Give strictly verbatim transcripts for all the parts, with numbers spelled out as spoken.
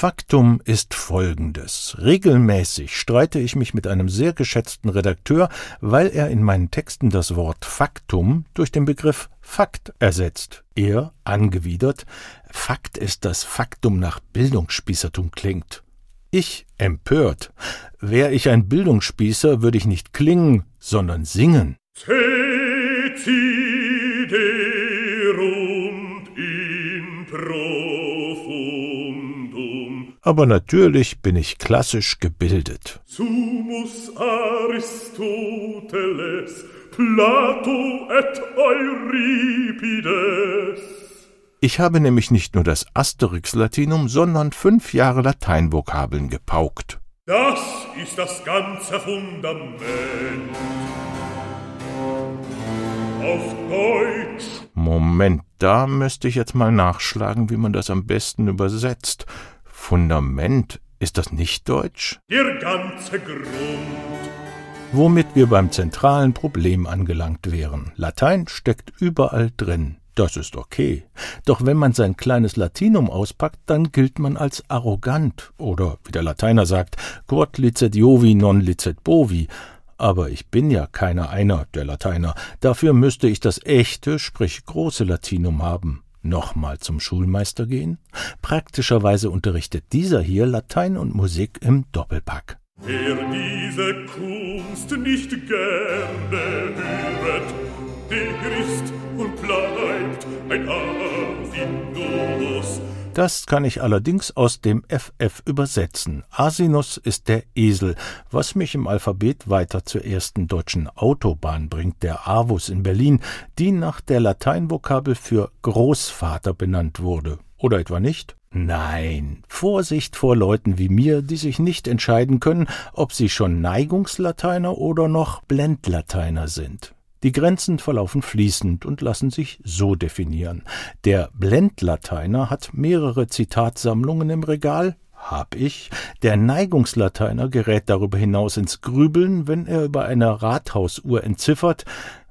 Faktum ist Folgendes. Regelmäßig streite ich mich mit einem sehr geschätzten Redakteur, weil er in meinen Texten das Wort Faktum durch den Begriff Fakt ersetzt. Er, angewidert, Fakt ist das Faktum nach Bildungsspießertum klingt. Ich, empört, wär ich ein Bildungsspießer, würde ich nicht klingen, sondern singen. Deciderunt in profundum. Aber natürlich bin ich klassisch gebildet. Sumus Aristoteles, Plato et Euripides. Ich habe nämlich nicht nur das Asterix-Latinum, sondern fünf Jahre Lateinvokabeln gepaukt. Das ist das ganze Fundament. Auf Deutsch. Moment, da müsste ich jetzt mal nachschlagen, wie man das am besten übersetzt. Fundament, ist das nicht Deutsch? Der ganze Grund. Womit wir beim zentralen Problem angelangt wären. Latein steckt überall drin. Das ist okay. Doch wenn man sein kleines Latinum auspackt, dann gilt man als arrogant. Oder, wie der Lateiner sagt, quod licet Jovi non licet bovi. Aber ich bin ja keiner einer der Lateiner. Dafür müsste ich das echte, sprich große Latinum haben. Nochmal zum Schulmeister gehen? Praktischerweise unterrichtet dieser hier Latein und Musik im Doppelpack. Wer diese Kunst nicht gerne hört, der ist und bleibt ein Asinus. Das kann ich allerdings aus dem F F übersetzen. Asinus ist der Esel, was mich im Alphabet weiter zur ersten deutschen Autobahn bringt, der Avus in Berlin, die nach der Lateinvokabel für Großvater benannt wurde. Oder etwa nicht? Nein, Vorsicht vor Leuten wie mir, die sich nicht entscheiden können, ob sie schon Neigungslateiner oder noch Blendlateiner sind. Die Grenzen verlaufen fließend und lassen sich so definieren. Der Blendlateiner hat mehrere Zitatsammlungen im Regal, hab ich. Der Neigungslateiner gerät darüber hinaus ins Grübeln, wenn er über eine Rathausuhr entziffert: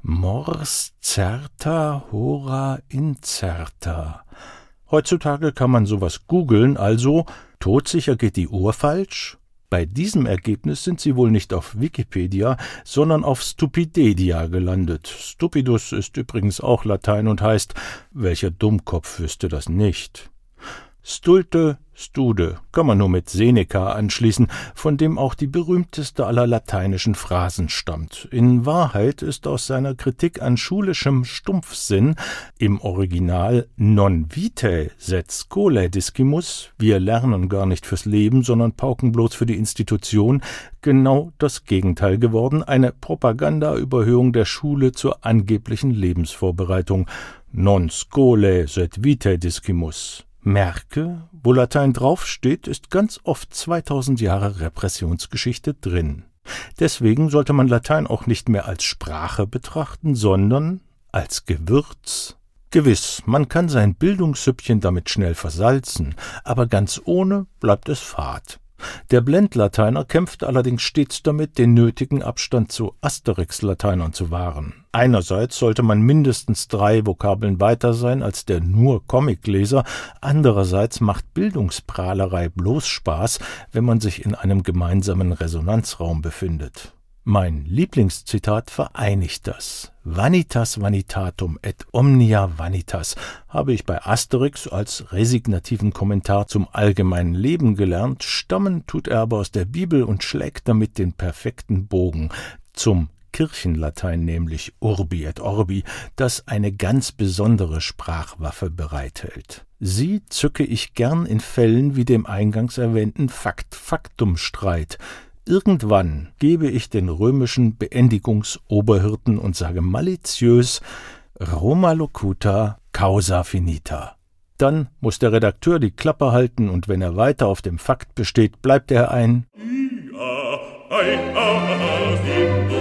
Mors certa hora incerta. Heutzutage kann man sowas googeln, also todsicher geht die Uhr falsch? Bei diesem Ergebnis sind Sie wohl nicht auf Wikipedia, sondern auf Stupidedia gelandet. Stupidus ist übrigens auch Latein und heißt, welcher Dummkopf wüsste das nicht? Stulte, Stude, kann man nur mit Seneca anschließen, von dem auch die berühmteste aller lateinischen Phrasen stammt. In Wahrheit ist aus seiner Kritik an schulischem Stumpfsinn im Original non vitae sed scholae discimus, wir lernen gar nicht fürs Leben, sondern pauken bloß für die Institution, genau das Gegenteil geworden, eine Propagandaüberhöhung der Schule zur angeblichen Lebensvorbereitung. Non scholae sed vitae discimus. Merke, wo Latein draufsteht, ist ganz oft zweitausend Jahre Repressionsgeschichte drin. Deswegen sollte man Latein auch nicht mehr als Sprache betrachten, sondern als Gewürz. Gewiss, man kann sein Bildungssüppchen damit schnell versalzen, aber ganz ohne bleibt es fad. Der Blendlateiner kämpft allerdings stets damit, den nötigen Abstand zu Asterix-Lateinern zu wahren. Einerseits sollte man mindestens drei Vokabeln weiter sein als der nur Comicleser, andererseits macht Bildungsprahlerei bloß Spaß, wenn man sich in einem gemeinsamen Resonanzraum befindet. Mein Lieblingszitat vereinigt das. Vanitas vanitatum et omnia vanitas habe ich bei Asterix als resignativen Kommentar zum allgemeinen Leben gelernt, stammen tut er aber aus der Bibel und schlägt damit den perfekten Bogen zum Kirchenlatein, nämlich Urbi et Orbi, das eine ganz besondere Sprachwaffe bereithält. Sie zücke ich gern in Fällen wie dem eingangs erwähnten Fakt-Faktum-Streit. Irgendwann gebe ich den römischen Beendigungsoberhirten und sage maliziös Roma locuta, causa finita. Dann muss der Redakteur die Klappe halten und wenn er weiter auf dem Fakt besteht, bleibt er ein Ja, ein Asin.